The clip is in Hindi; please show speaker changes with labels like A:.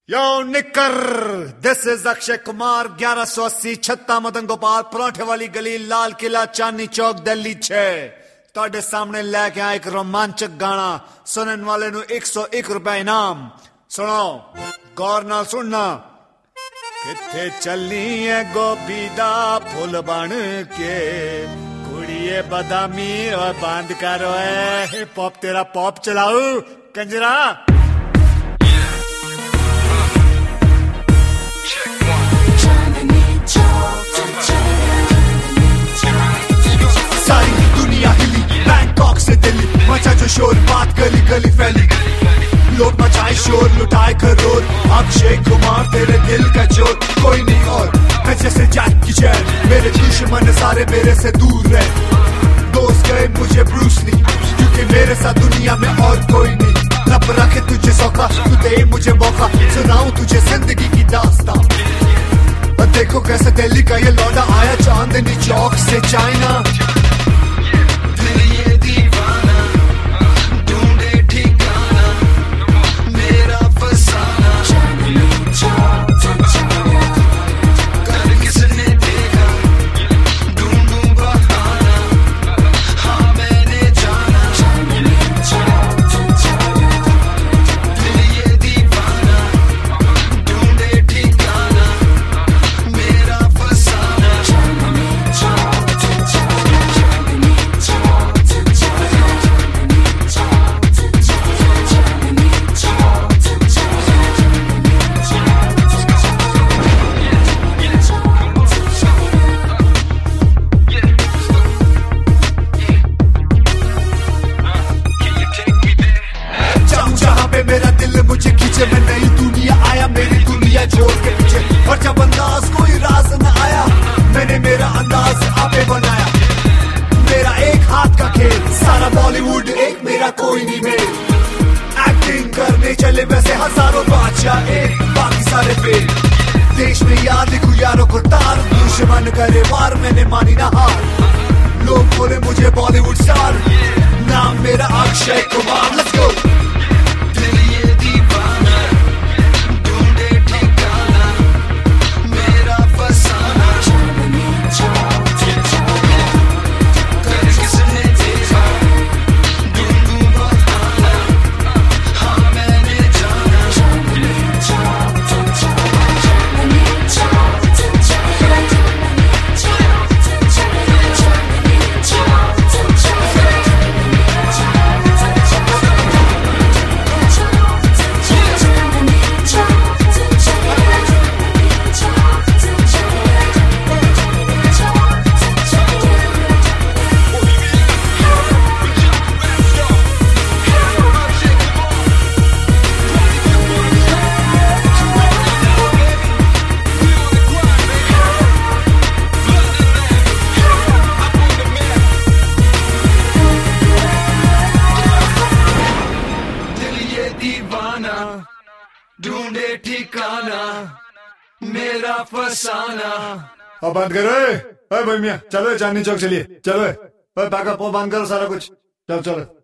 A: यो निकर, दिस इज अक्षय कुमार, 1180 छत्ता मदन गोपाल, पराठे वाली गली, लाल किला, चांदनी चौक, दिल्ली 6। ਤੁਹਾਡੇ सामने लैके आया एक रोमांचक गाना, सुनने वाले ਨੂੰ 101 रुपए इनाम। सुनो, गौर नाल सुनना। किथे चलनी है गोभी दा फुल बन के, कुड़िए बदामी और बंद करो हिप हॉप, तेरा पॉप चलाऊ कंजरा। सारी दुनिया हिली, बैंकॉक से दिल्ली, मचा जो शोर, बात गली गली फैली, लोग मचाए शोर, लुटाए करोड़। अक्षय कुमार तेरे दिल का जोर, कोई नहीं और मैं जैसे जैक की चैन, मेरे दुश्मन सारे मेरे से दूर रहे। दोस्त गए मुझे ब्रूस ली, क्योंकि मेरे साथ दुनिया में और कोई नहीं। रब रखे तुझे सौखा, तू दे मुझे मौका, सुनाऊं तुझे जिंदगी की दास्तां। देखो कैसे दिल्ली का ये लौंडा आया चांदनी चौक से चाइना। मेरा दिल मुझे खींचे, मैं नई दुनिया आया, मेरी दुनिया छोड़ के पीछे। और जब अंदाज कोई राज न आया, मैंने मेरा अंदाज आपे बनाया। मेरा एक हाथ का खेल, सारा बॉलीवुड एक, मेरा कोई नहीं मेल। एक्टिंग करने चले वैसे हजारों बादशाह, एक बाकी सारे फेल। देश में याद लिखूं यारों को तार, दुश्मन करे वार, मैंने मानी ना हार। लोग बोले मुझे बॉलीवुड स्टार, नाम मेरा अक्षय कुमार। Let's go. ढूंढे ठिकाना मेरा फसाना। अब बंद करो भाई मियाँ, चलो चांदनी चौक चलिए, चलो बैकअप बंद करो सारा कुछ, चलो चलो।